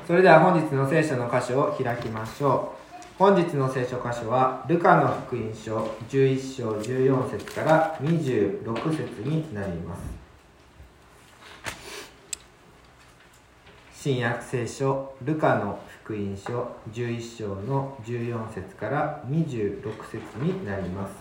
それでは本日の聖書の箇所を開きましょう。本日の聖書箇所はルカの福音書11章14節から26節になります。新約聖書ルカの福音書11章の14節から26節になります。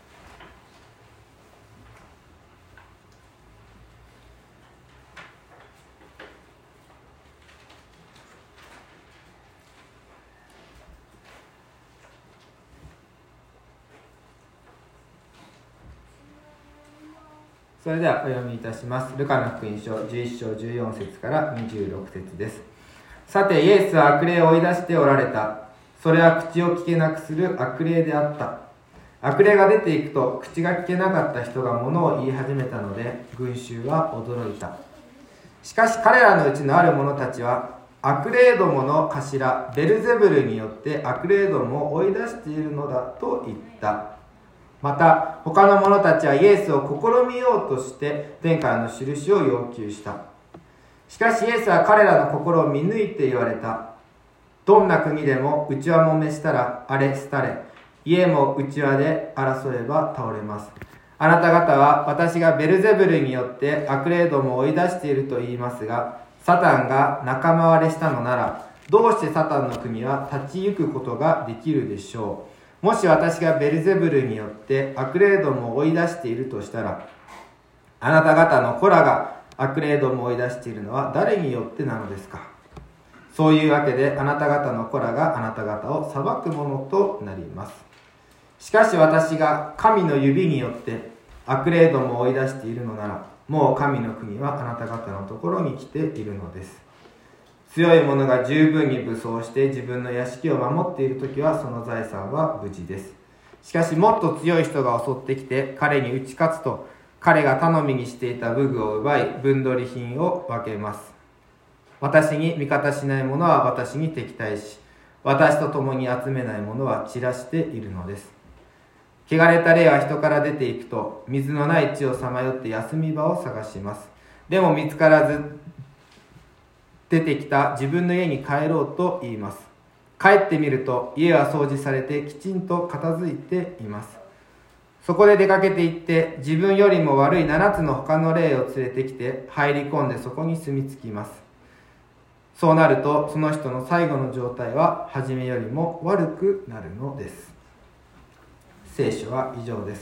それではお読みいたします。ルカの福音書11章14節から26節です。さてイエスは悪霊を追い出しておられた。それは口を聞けなくする悪霊であった。悪霊が出ていくと口が聞けなかった人が物を言い始めたので群衆は驚いた。しかし彼らのうちのある者たちは悪霊どもの頭ベルゼブルによって悪霊どもを追い出しているのだと言った。また他の者たちはイエスを試みようとして天からの印を要求した。しかしイエスは彼らの心を見抜いて言われた。どんな国でも内輪もめしたら荒れ廃れ、家も内輪で争えば倒れます。あなた方は私がベルゼブルによって悪霊どもを追い出していると言いますが、サタンが仲間割れしたのなら、どうしてサタンの国は立ち行くことができるでしょう。もし私がベルゼブルによって悪霊どもを追い出しているとしたら、あなた方の子らが悪霊どもを追い出しているのは誰によってなのですか。そういうわけであなた方の子らがあなた方を裁くものとなります。しかし私が神の指によって悪霊どもを追い出しているのなら、もう神の国はあなた方のところに来ているのです。強い者が十分に武装して自分の屋敷を守っているときはその財産は無事です。しかしもっと強い人が襲ってきて彼に打ち勝つと、彼が頼みにしていた武具を奪い分取り品を分けます。私に味方しない者は私に敵対し、私と共に集めない者は散らしているのです。汚れた霊は人から出ていくと、水のない地をさまよって休み場を探します。でも見つからず、出てきた自分の家に帰ろうと言います。帰ってみると家は掃除されてきちんと片付いています。そこで出かけて行って自分よりも悪い7つの他の霊を連れてきて入り込んでそこに住み着きます。そうなるとその人の最後の状態は初めよりも悪くなるのです。聖書は以上です。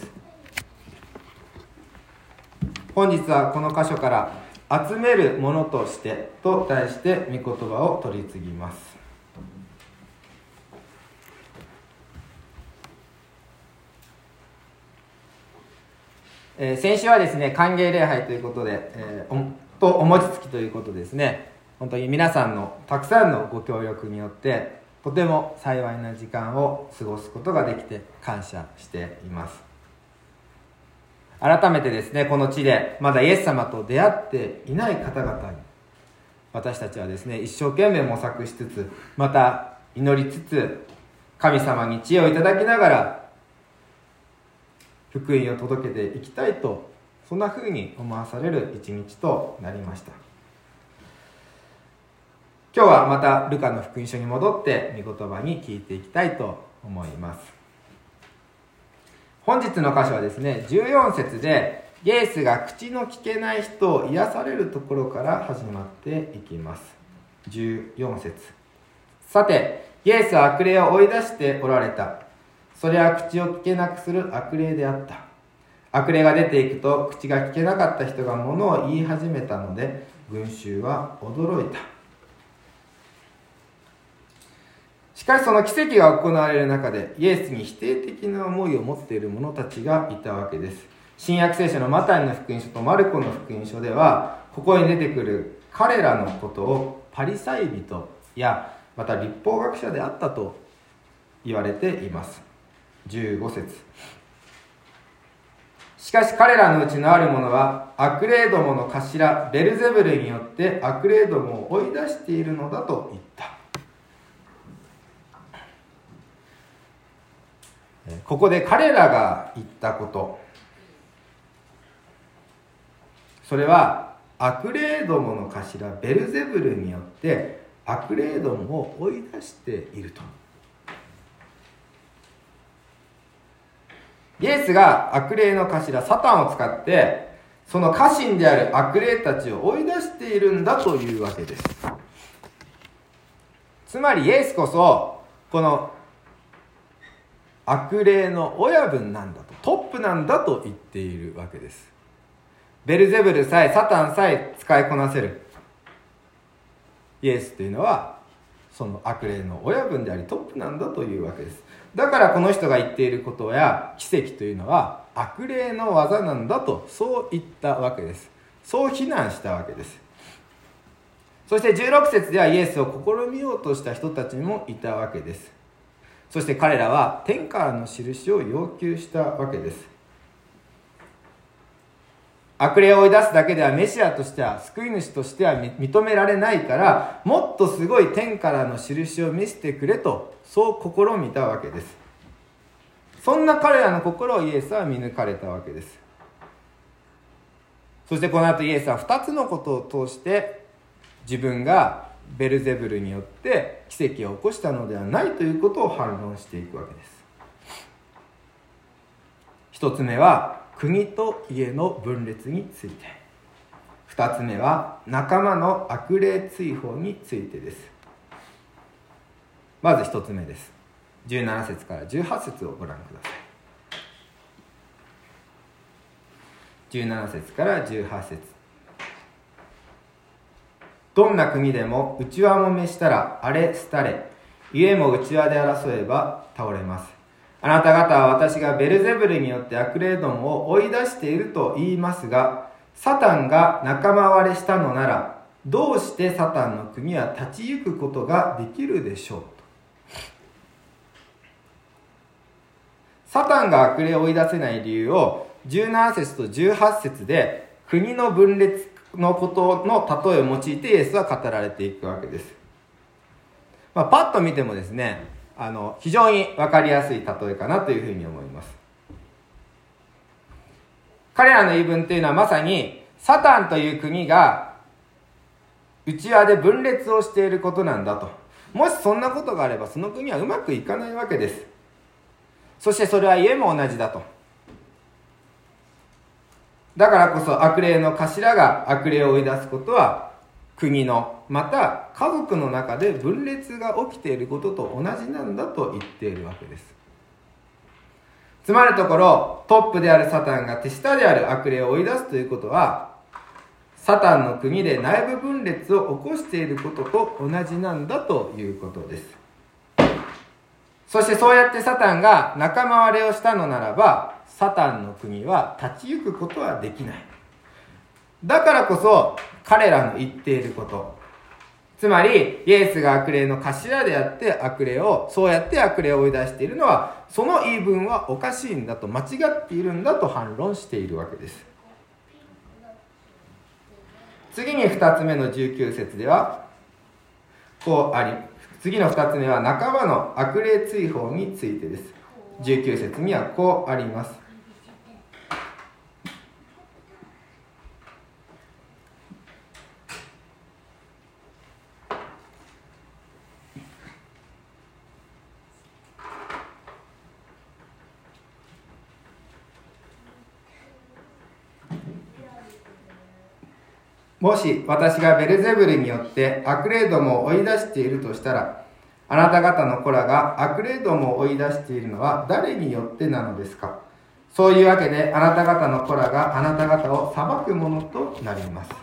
本日はこの箇所から集めるものとしてと題して御言葉を取り次ぎます。先週はですね、歓迎礼拝ということで、お餅つきということですね、本当に皆さんのたくさんのご協力によってとても幸いな時間を過ごすことができて感謝しています。改めてですね、この地でまだイエス様と出会っていない方々に私たちはですね、一生懸命模索しつつ、また祈りつつ、神様に知恵をいただきながら福音を届けていきたいと、そんな風に思わされる一日となりました。今日はまたルカの福音書に戻って御言葉に聞いていきたいと思います。本日の箇所はですね、14節でイエスが口の聞けない人を癒されるところから始まっていきます。14節。さてイエスは悪霊を追い出しておられた。それは口を聞けなくする悪霊であった。悪霊が出ていくと口が聞けなかった人が物を言い始めたので群衆は驚いた。しかしその奇跡が行われる中でイエスに否定的な思いを持っている者たちがいたわけです。新約聖書のマタイの福音書とマルコの福音書では、ここに出てくる彼らのことをパリサイ人やまた律法学者であったと言われています。15節。しかし彼らのうちのある者は悪霊どもの頭ベルゼブルによって悪霊どもを追い出しているのだと言った。ここで彼らが言ったこと、それは悪霊どもの頭ベルゼブルによって悪霊どもを追い出していると。イエスが悪霊の頭サタンを使ってその家臣である悪霊たちを追い出しているんだというわけです。つまりイエスこそこの悪霊の親分なんだと、トップなんだと言っているわけです。ベルゼブルさえサタンさえ使いこなせるイエスというのはその悪霊の親分でありトップなんだというわけです。だからこの人が言っていることや奇跡というのは悪霊の技なんだとそう言ったわけです。そう非難したわけです。そして16節ではイエスを試みようとした人たちもいたわけです。そして彼らは天からの印を要求したわけです。悪霊を追い出すだけではメシアとしては救い主としては認められないから、もっとすごい天からの印を見せてくれとそう試みたわけです。そんな彼らの心をイエスは見抜かれたわけです。そしてこの後イエスは2つのことを通して自分がベルゼブルによって奇跡を起こしたのではないということを反論していくわけです。1つ目は国と家の分裂について、2つ目は仲間の悪霊追放についてです。まず1つ目です。17節から18節をご覧ください。17節から18節。どんな国でも内輪もめしたら荒れ廃れ、家も内輪で争えば倒れます。あなた方は私がベルゼブルによって悪霊どもを追い出していると言いますが、サタンが仲間割れしたのなら、どうしてサタンの国は立ち行くことができるでしょう。サタンが悪霊を追い出せない理由を17節と18節で国の分裂のことの例えを用いてイエスは語られていくわけです。パッと見てもですね、非常に分かりやすい例えかなというふうに思います。彼らの言い分というのはまさにサタンという国が内輪で分裂をしていることなんだと。もしそんなことがあればその国はうまくいかないわけです。そしてそれは家も同じだと。だからこそ悪霊の頭が悪霊を追い出すことは国のまた家族の中で分裂が起きていることと同じなんだと言っているわけです。つまるところトップであるサタンが手下である悪霊を追い出すということはサタンの国で内部分裂を起こしていることと同じなんだということです。そしてそうやってサタンが仲間割れをしたのならばサタンの国は立ち行くことはできない。だからこそ彼らの言っていること、つまりイエスが悪霊の頭であってそうやって悪霊を追い出しているのはその言い分はおかしいんだと、間違っているんだと反論しているわけです。次に2つ目の19節ではこうあり、次の2つ目は仲間の悪霊追放についてです。19節にはこうあります。もし私がベルゼブルによって悪霊どもを追い出しているとしたら、あなた方の子らが悪霊どもを追い出しているのは誰によってなのですか。そういうわけであなた方の子らがあなた方を裁くものとなります。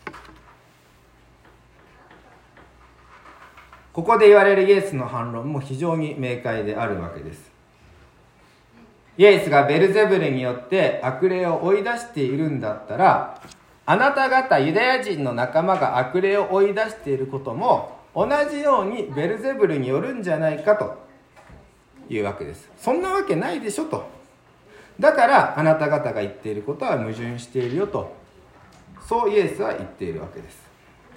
ここで言われるイエスの反論も非常に明快であるわけです。イエスがベルゼブルによって悪霊を追い出しているんだったら、あなた方ユダヤ人の仲間が悪霊を追い出していることも同じようにベルゼブルによるんじゃないかというわけです。そんなわけないでしょと。だからあなた方が言っていることは矛盾しているよと、そうイエスは言っているわけです。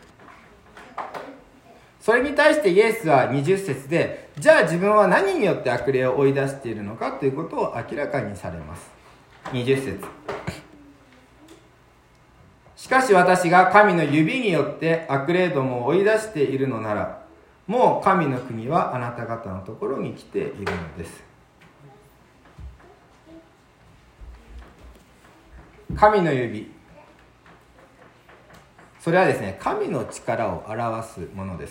それに対してイエスは20節で、じゃあ自分は何によって悪霊を追い出しているのかということを明らかにされます。20節。しかし私が神の指によって悪霊どもを追い出しているのなら、 もう神の国はあなた方のところに来ているのです。神の指、それはですね、神の力を表すものです。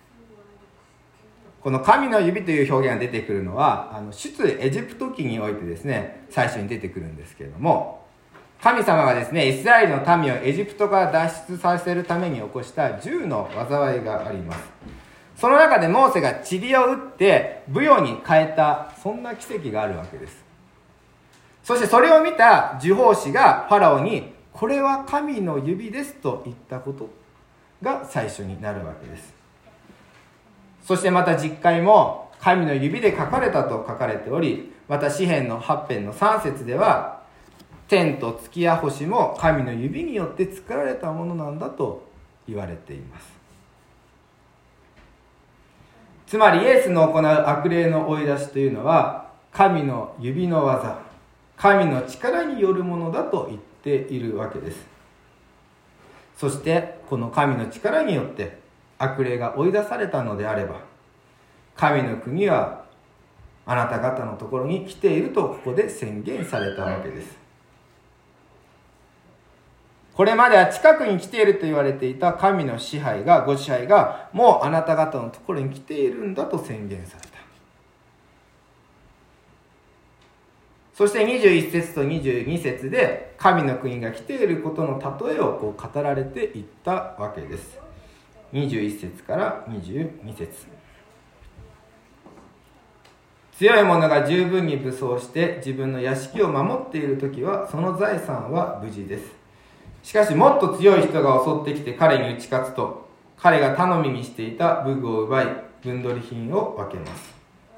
この神の指という表現が出てくるのは出エジプト記においてですね、最初に出てくるんですけれども、神様がですね、イスラエルの民をエジプトから脱出させるために起こした10の災いがあります。その中でモーセが塵を打ってブヨに変えた、そんな奇跡があるわけです。そしてそれを見た受法師がファラオに、これは神の指ですと言ったことが最初になるわけです。そしてまた十戒も神の指で書かれたと書かれており、また詩編の8編の3節では、天と月や星も神の指によって作られたものなんだと言われています。つまりイエスの行う悪霊の追い出しというのは、神の指の技、神の力によるものだと言っているわけです。そしてこの神の力によって悪霊が追い出されたのであれば、神の国はあなた方のところに来ているとここで宣言されたわけです。これまでは近くに来ていると言われていた神の支配が、ご支配がもうあなた方のところに来ているんだと宣言された。そして21節と22節で神の国が来ていることの例えを語られていったわけです。21節から22節。強い者が十分に武装して自分の屋敷を守っているときはその財産は無事です。しかしもっと強い人が襲ってきて彼に打ち勝つと、彼が頼みにしていた武具を奪い分取り品を分けます。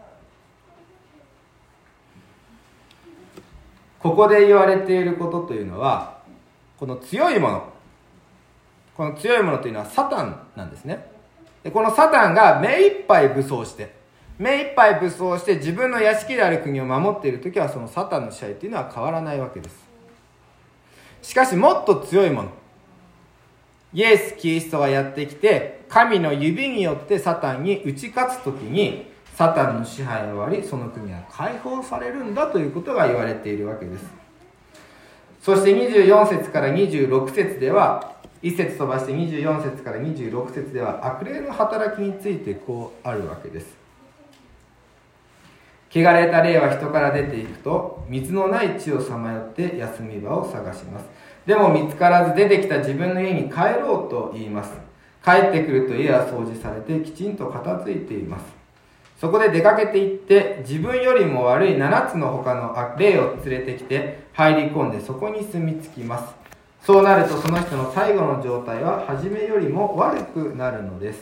ここで言われていることというのは、この強いものというのはサタンなんですね。でこのサタンが目いっぱい武装して自分の屋敷である国を守っているときは、そのサタンの支配というのは変わらないわけです。しかしもっと強いもの、イエス・キリストがやってきて神の指によってサタンに打ち勝つときに、サタンの支配が終わり、その国は解放されるんだということが言われているわけです。そして24節から26節では、1節飛ばして24節から26節では悪霊の働きについてこうあるわけです。汚れた霊は人から出ていくと、水のない地をさまよって休み場を探します。でも見つからず出てきた自分の家に帰ろうと言います。帰ってくると家は掃除されてきちんと片付いています。そこで出かけて行って自分よりも悪い7つの他の霊を連れてきて入り込んでそこに住み着きます。そうなるとその人の最後の状態は初めよりも悪くなるのです。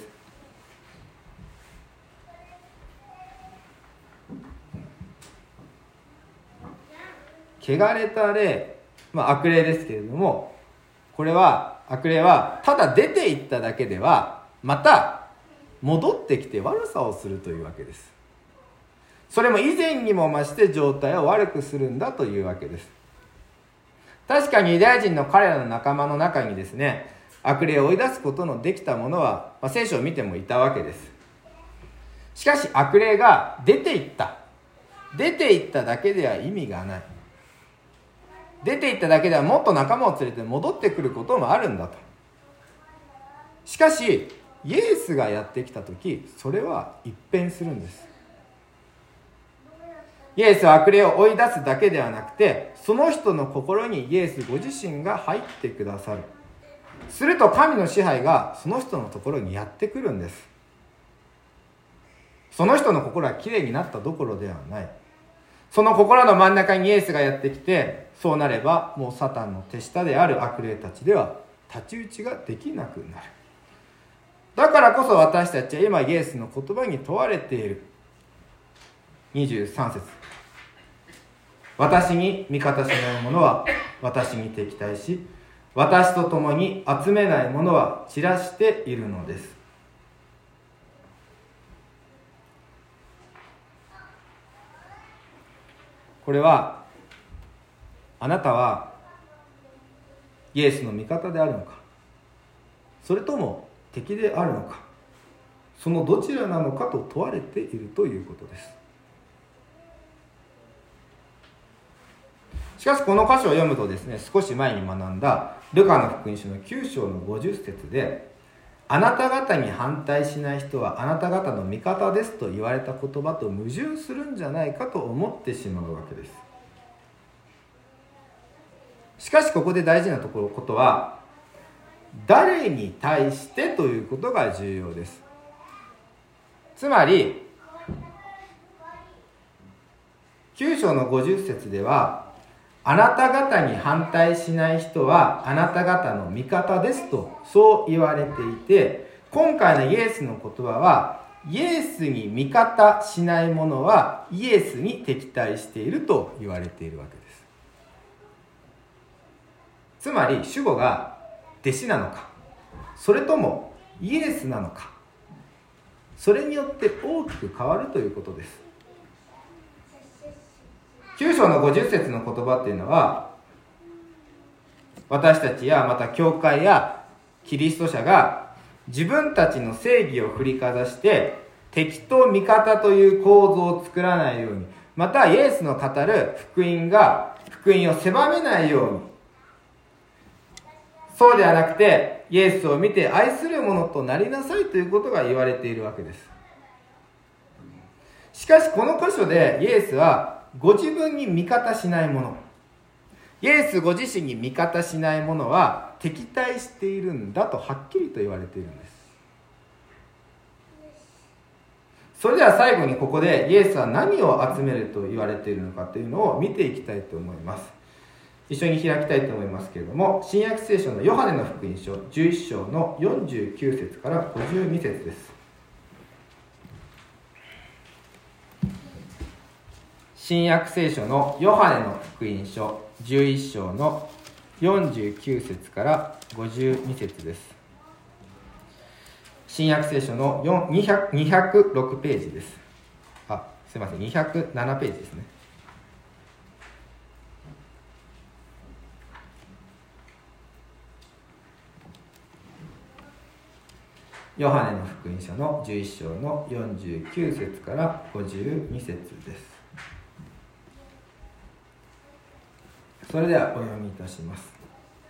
汚れた霊、悪霊ですけれども、これは悪霊はただ出て行っただけではまた戻ってきて悪さをするというわけです。それも以前にも増して状態を悪くするんだというわけです。確かにユダヤ人の彼らの仲間の中にですね、悪霊を追い出すことのできた者は、聖書を見てもいたわけです。しかし悪霊が出て行っただけでは意味がない。出て行っただけではもっと仲間を連れて戻ってくることもあるんだと。しかしイエスがやってきたとき、それは一変するんです。イエスは悪霊を追い出すだけではなくて、その人の心にイエスご自身が入ってくださる。すると神の支配がその人のところにやってくるんです。その人の心はきれいになったどころではない。その心の真ん中にイエスがやってきて、そうなればもうサタンの手下である悪霊たちでは太刀打ちができなくなる。だからこそ私たちは今イエスの言葉に問われている。23節。私に味方しない者は私に敵対し、私と共に集めない者は散らしているのです。これは、あなたはイエスの味方であるのか、それとも敵であるのか、 そのどちらなのかと問われているということです。しかしこの箇所を読むとですね、少し前に学んだルカの福音書の9章の50節で、あなた方に反対しない人はあなた方の味方ですと言われた言葉と矛盾するんじゃないかと思ってしまうわけです。しかしここで大事なことは、誰に対してということが重要です。つまり9章の50節では、あなた方に反対しない人はあなた方の味方ですとそう言われていて、今回のイエスの言葉は、イエスに味方しない者はイエスに敵対していると言われているわけです。つまり主語が弟子なのか、それともイエスなのか、それによって大きく変わるということです。9章の50節の言葉っていうのは、私たちやまた教会やキリスト者が自分たちの正義を振りかざして敵と味方という構造を作らないように、またイエスの語る福音を狭めないように、そうではなくてイエスを見て愛する者となりなさいということが言われているわけです。しかしこの箇所でイエスはご自分に味方しない者、イエスご自身に味方しない者は敵対しているんだとはっきりと言われているんです。それでは最後にここでイエスは何を集めると言われているのかというのを見ていきたいと思います。一緒に開きたいと思いますけれども、新約聖書のヨハネの福音書11章の49節から52節です。新約聖書のヨハネの福音書11章の49節から52節です。新約聖書の206ページです。すいません、207ページですね。ヨハネの福音書の11章の49節から52節です。それではお読みいたします。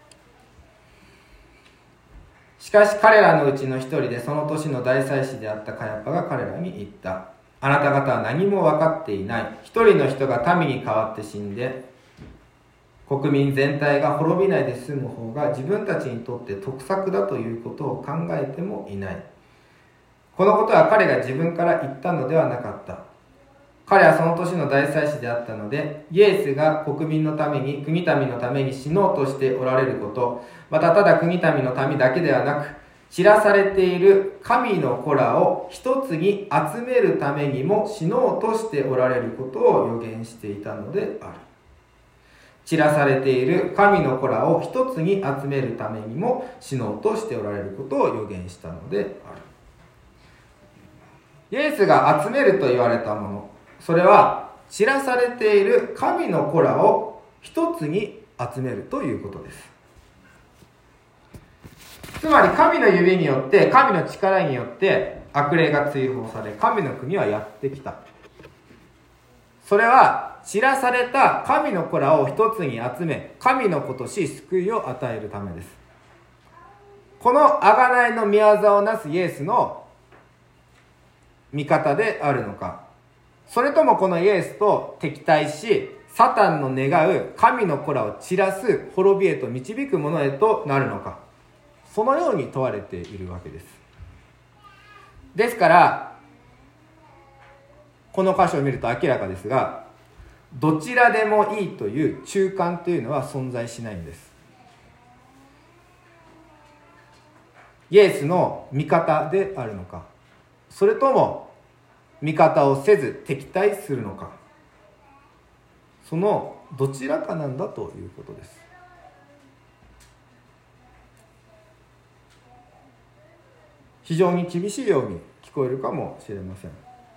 しかし彼らのうちの一人でその年の大祭司であったカヤパが彼らに言った。あなた方は何も分かっていない。一人の人が民に代わって死んで国民全体が滅びないで済む方が自分たちにとって得策だということを考えてもいない。このことは彼が自分から言ったのではなかった。彼はその年の大祭司であったので、イエスが国民のために、国民のために死のうとしておられること、またただ国民のためだけではなく、散らされている神の子らを一つに集めるためにも死のうとしておられることを予言していたのである。散らされている神の子らを一つに集めるためにも死のうとしておられることを予言したのである。イエスが集めると言われたもの、それは散らされている神の子らを一つに集めるということです。つまり神の指によって、神の力によって悪霊が追放され、神の国はやってきた。それは散らされた神の子らを一つに集め、神の子とし救いを与えるためです。この贖いの御業をなすイエスの味方であるのか、それともこのイエスと敵対し、サタンの願う神の子らを散らす滅びへと導くものへとなるのか、そのように問われているわけです。ですからこの箇所を見ると明らかですが、どちらでもいいという中間というのは存在しないんです。イエスの味方であるのか、それとも味方をせず敵対するのか、そのどちらかなんだということです。非常に厳しいように聞こえるかもしれません。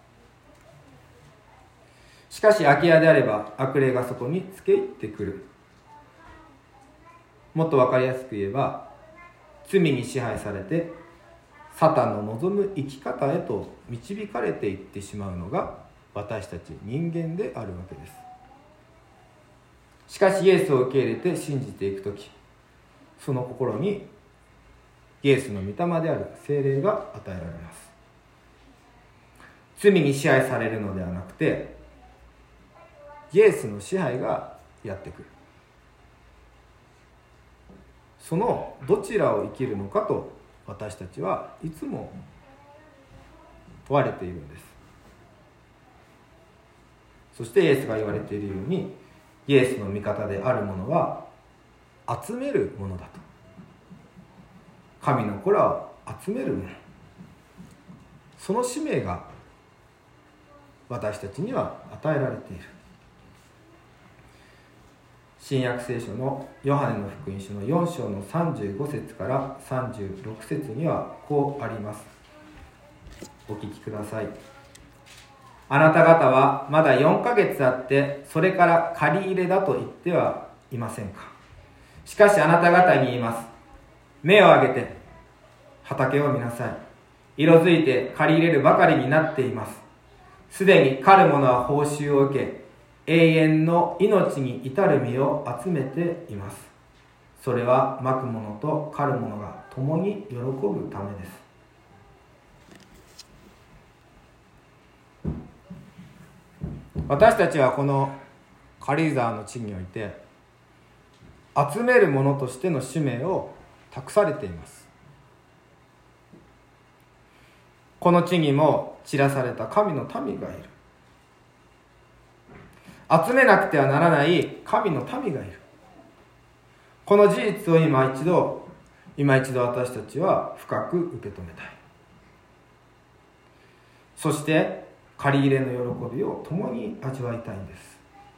しかし空き家であれば悪霊がそこにつけ入ってくる。もっと分かりやすく言えば、罪に支配されてサタンの望む生き方へと導かれていってしまうのが私たち人間であるわけです。しかしイエスを受け入れて信じていくとき、その心にイエスの御霊である聖霊が与えられます。罪に支配されるのではなくて、イエスの支配がやってくる。そのどちらを生きるのかと私たちはいつも問われているんです。そしてイエスが言われているように、イエスの味方であるものは集めるものだと。神の子らを集めるもの、その使命が私たちには与えられている。新約聖書のヨハネの福音書の4章の35節から36節にはこうあります。お聞きください。あなた方はまだ4ヶ月あってそれから借り入れだと言ってはいませんか。しかしあなた方に言います。目を上げて畑を見なさい。色づいて借り入れるばかりになっています。すでに狩る者は報酬を受け、永遠の命に至る実を集めています。それはまく者と狩る者が共に喜ぶためです。私たちはこの軽井沢の地において集める者としての使命を託されています。この地にも散らされた神の民がいる。集めなくてはならない神の民がいる。この事実を今一度私たちは深く受け止めたい。そして借り入れの喜びを共に味わいたいんです。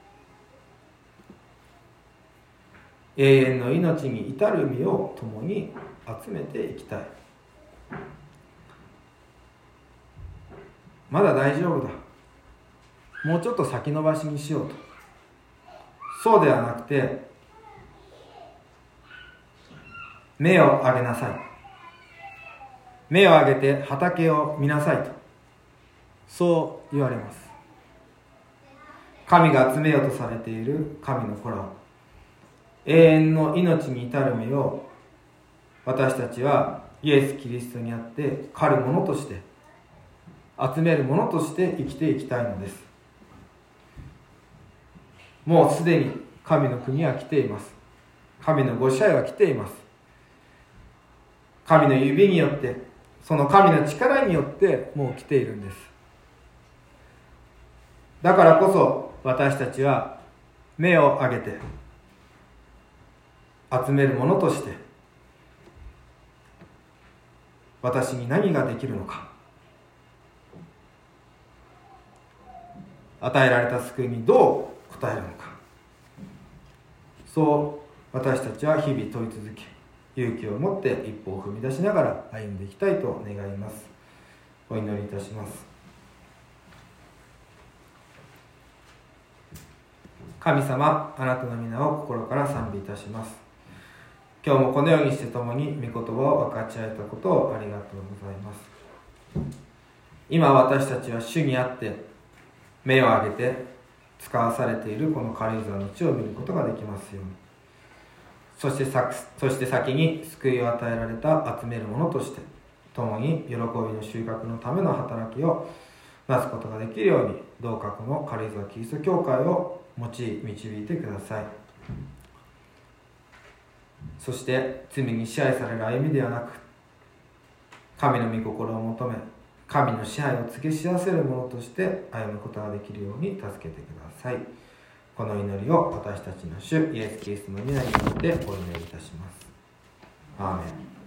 永遠の命に至る実を共に集めていきたい。まだ大丈夫だ、もうちょっと先延ばしにしようと、そうではなくて、目を上げなさい、目を上げて畑を見なさいと、そう言われます。神が集めようとされている神の子らを、永遠の命に至る実を私たちはイエス・キリストにあって狩る者として、集める者として生きていきたいのです。もうすでに神の国は来ています。神のご支配は来ています。神の指によって、その神の力によってもう来ているんです。だからこそ私たちは目を上げて集める者として、私に何ができるのか、与えられた救いにどう答えるのか、そう私たちは日々問い続け、勇気を持って一歩を踏み出しながら歩んでいきたいと願います。お祈りいたします。神様、あなたの皆を心から賛美いたします。今日もこのようにして共に御言葉を分かち合えたことをありがとうございます。今私たちは主にあって目を上げて使わされているこの軽井沢の地を見ることができますように。そして先に救いを与えられた集める者として、共に喜びの収穫のための働きをなすことができるように、どうかこの軽井沢キリスト教会を用い導いてください。そして罪に支配される歩みではなく、神の御心を求め、神の支配を告げ知らせるものとして歩むことができるように助けてください。この祈りを私たちの主イエス・キリストの皆によってお祈りいたします。アーメン。